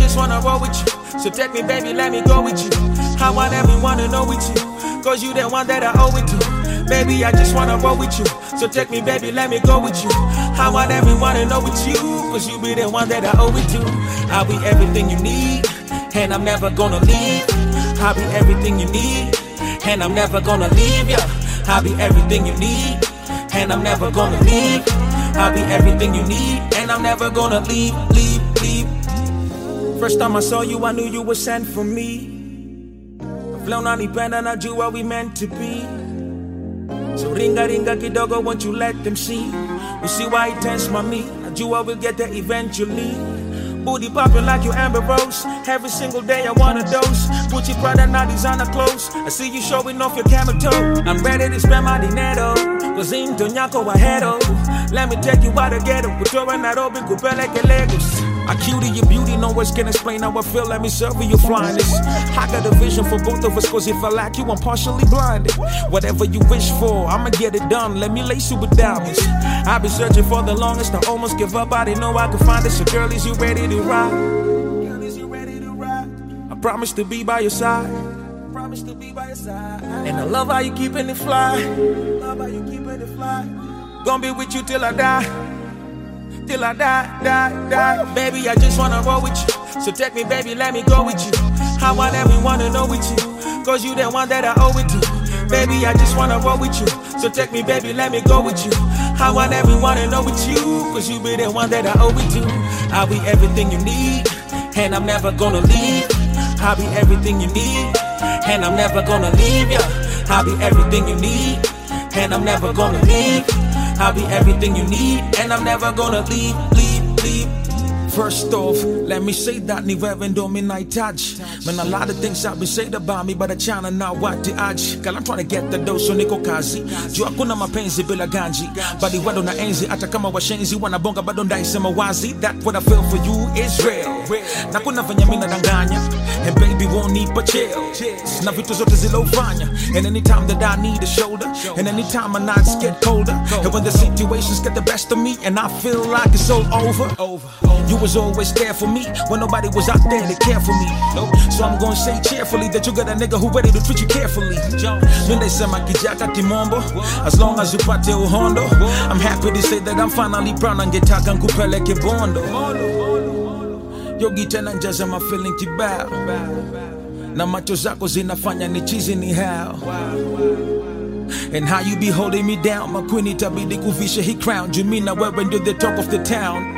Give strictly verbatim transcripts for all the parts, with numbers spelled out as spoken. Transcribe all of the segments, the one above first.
just wanna roll with you. So take me, baby, let me go with you. I want everyone to know with you, cause you the one that I owe it to. Baby, I just wanna roll with you. So take me, baby, let me go with you. I want everyone to know with you, cause you be the one that I owe it to. I'll be everything you need, and I'm never gonna leave. I'll be everything you need, and I'm never gonna leave ya. I'll be everything you need, and I'm never gonna leave. I'll be everything you need, and I'm never gonna leave, leave, leave. First time I saw you, I knew you were sent for me. I've flown on the pen and I do what we meant to be. So ringa ringa kidogo, won't you let them see? You see why it tense my me? I do what we'll get there eventually. Booty popping like you Amber Rose. Every single day I want a dose. Gucci Prada, not designer clothes. I see you showing off your camel toe. I'm ready to spend my dinero. Cause into nyako ahedo. Let me take you out the ghetto. We're throwing that open kupele que legos. I cutie your beauty, no words can explain how I feel. Let me serve you your flyness. I got a vision for both of us, cause if I lack you, I'm partially blinded. Whatever you wish for, I'ma get it done. Let me lace you with diamonds. I've been searching for the longest, I almost give up. I didn't know I could find it. So girl, is you ready to ride? Girl, is you ready to ride? I promise to be by your side. I promise to be by your side. And I love how you keeping it fly. Love how you keeping it fly. Gonna be with you till I die. Till I die, die, die. Baby, I just wanna roll with you. So take me, baby, let me go with you. I want everyone to know with you, cause you the one that I owe it to. Baby, I just wanna roll with you. So take me, baby, let me go with you. I want everyone to know with you, cause you be the one that I owe it to. I'll be everything you need, and I'm never gonna leave. I'll be everything you need, and I'm never gonna leave ya. I'll be everything you need, and I'm never gonna leave. I'll be everything you need, and I'm never gonna leave, leave, leave. First off, let me say that ni wewe ndo minahitaji. Man, a lot of things have been said about me, but I chana na wati aji. Girl, I'm trying to get the dough, so niko kazi. Juu hakuna mapenzi bila ganji. Bali wado na enzi, hata kama washenzi wanabonga bado ndaisema wazi. That what I feel for you is real. Na kuna venye mina danganya, and baby won't need but chill. Na vitu zote zilofanya. And anytime that I need a shoulder, and anytime my nights get colder, and when the situations get the best of me, and I feel like it's all over. You was always there for me when nobody was out there to care for me. So I'm gonna say cheerfully that you got a nigga who ready to treat you carefully. When they say my kijaka kimombo, as long as you pate uhondo, I'm happy to say that I'm finally proud and get takan kupeleke bondo. Yogi tena njaza my feeling kibao, na macho zako zinafanya ni chizi ni how. And how you be holding me down, my queen itabidi kuvisha he crown. You mean now when you're the talk of the town.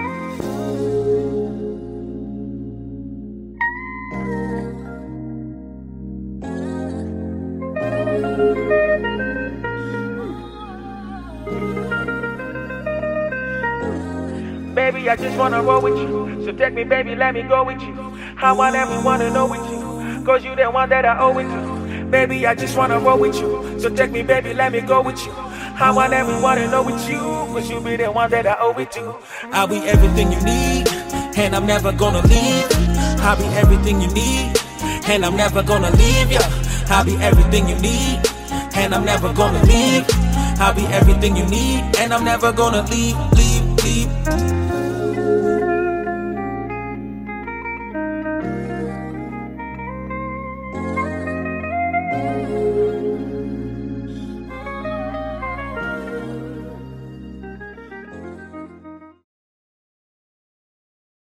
Baby, I just wanna roll with you. So take me, baby, let me go with you. I want everyone to know with you, cause you the one that I owe it to. Baby, I just wanna roll with you. So take me, baby, let me go with you. I want everyone to know with you, cause you be the one that I owe it to. I'll be everything you need, and I'm never gonna leave. I'll be everything you need, and I'm never gonna leave ya. I'll be everything you need, and I'm never gonna leave. I'll be everything you need, and I'm never gonna leave, leave, leave.